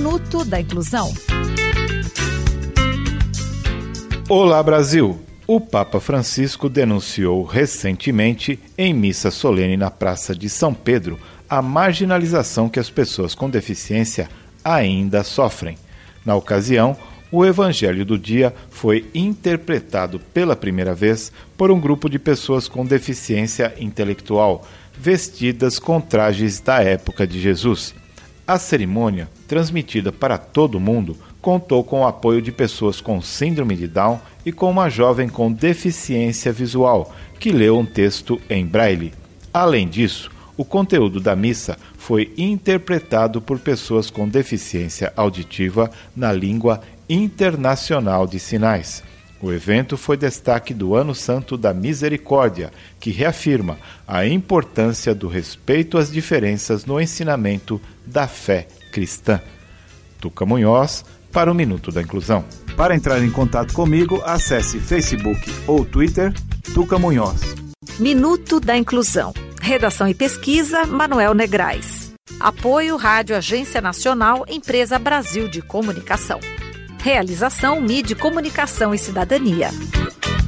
Minuto da Inclusão. Olá, Brasil! O Papa Francisco denunciou recentemente, em missa solene na Praça de São Pedro, a marginalização que as pessoas com deficiência ainda sofrem. Na ocasião, o Evangelho do Dia foi interpretado pela primeira vez por um grupo de pessoas com deficiência intelectual, vestidas com trajes da época de Jesus. A cerimônia, transmitida para todo o mundo, contou com o apoio de pessoas com síndrome de Down e com uma jovem com deficiência visual, que leu um texto em braille. Além disso, o conteúdo da missa foi interpretado por pessoas com deficiência auditiva na língua internacional de sinais. O evento foi destaque do Ano Santo da Misericórdia, que reafirma a importância do respeito às diferenças no ensinamento da fé cristã. Tuca Munhoz, para o Minuto da Inclusão. Para entrar em contato comigo, acesse Facebook ou Twitter, Tuca Munhoz. Minuto da Inclusão. Redação e pesquisa, Manuel Negrais. Apoio Rádio Agência Nacional, Empresa Brasil de Comunicação. Realização MIDI Comunicação e Cidadania.